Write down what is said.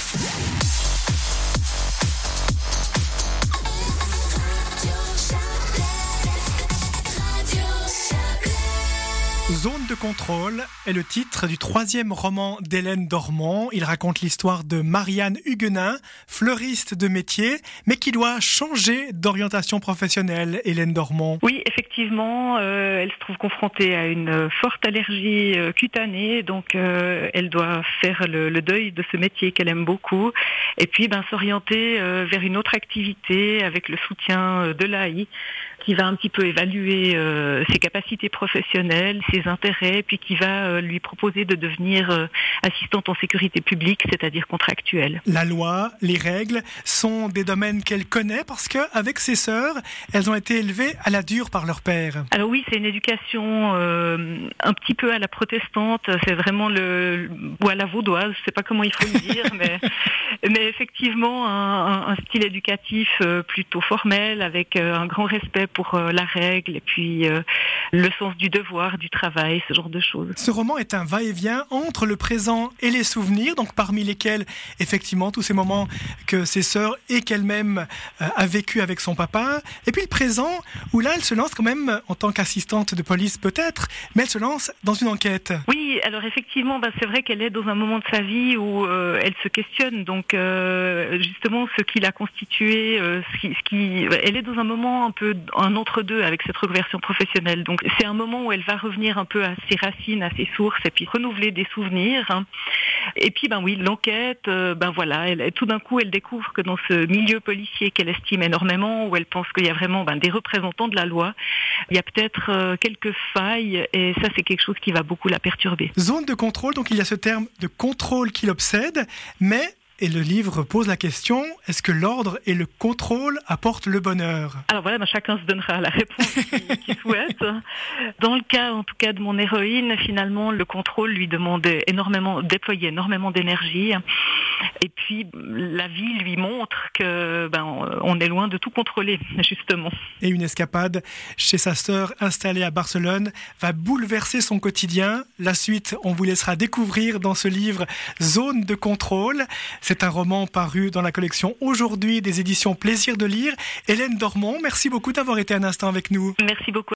Zone de contrôle est le titre du 3e roman d'Hélène Dormont. Il raconte l'histoire de Marianne Huguenin, fleuriste de métier, mais qui doit changer d'orientation professionnelle, Hélène Dormont. Oui, effectivement, elle se trouve confrontée à une forte allergie cutanée, donc elle doit faire le deuil de ce métier qu'elle aime beaucoup, et puis s'orienter vers une autre activité avec le soutien de l'AI, qui va un petit peu évaluer ses capacités professionnelles, ses intérêts, puis qui va lui proposer de devenir assistante en sécurité publique, c'est-à-dire contractuelle. La loi, les règles sont des domaines qu'elle connaît parce qu'avec ses sœurs, elles ont été élevées à la dure par leur père. Alors oui, c'est une éducation un petit peu à la protestante, c'est vraiment ou à la vaudoise, je sais pas comment il faut le dire, mais effectivement un style éducatif plutôt formel, avec un grand respect pour la règle et puis le sens du devoir, du travail, ce genre de choses. Ce roman est un va-et-vient entre le présent et les souvenirs, donc parmi lesquels, effectivement, tous ces moments que ses sœurs et qu'elle-même a vécu avec son papa, et puis le présent, où là, elle se lance quand même, en tant qu'assistante de police peut-être, mais elle se lance dans une enquête. Oui, alors effectivement, c'est vrai qu'elle est dans un moment de sa vie où elle se questionne, donc justement, ce qui l'a constituée, elle est dans un moment un peu un entre-deux avec cette reconversion professionnelle. Donc c'est un moment où elle va revenir un peu à ses racines, à ses sources, et puis renouveler des souvenirs. Et puis oui, l'enquête, tout d'un coup, elle découvre que dans ce milieu policier qu'elle estime énormément, où elle pense qu'il y a vraiment des représentants de la loi, il y a peut-être quelques failles, et ça c'est quelque chose qui va beaucoup la perturber. Zone de contrôle, donc il y a ce terme de contrôle qui l'obsède, mais... Et le livre pose la question, est-ce que l'ordre et le contrôle apportent le bonheur ? Alors voilà, chacun se donnera la réponse qu'il souhaite. Dans le cas, en tout cas, de mon héroïne, finalement, le contrôle lui déployait énormément d'énergie. Et puis, la vie lui montre que on est loin de tout contrôler, justement. Et une escapade chez sa sœur installée à Barcelone va bouleverser son quotidien. La suite, on vous laissera découvrir dans ce livre Zone de contrôle. C'est un roman paru dans la collection Aujourd'hui des éditions Plaisir de lire. Hélène Dormont, merci beaucoup d'avoir été un instant avec nous. Merci beaucoup.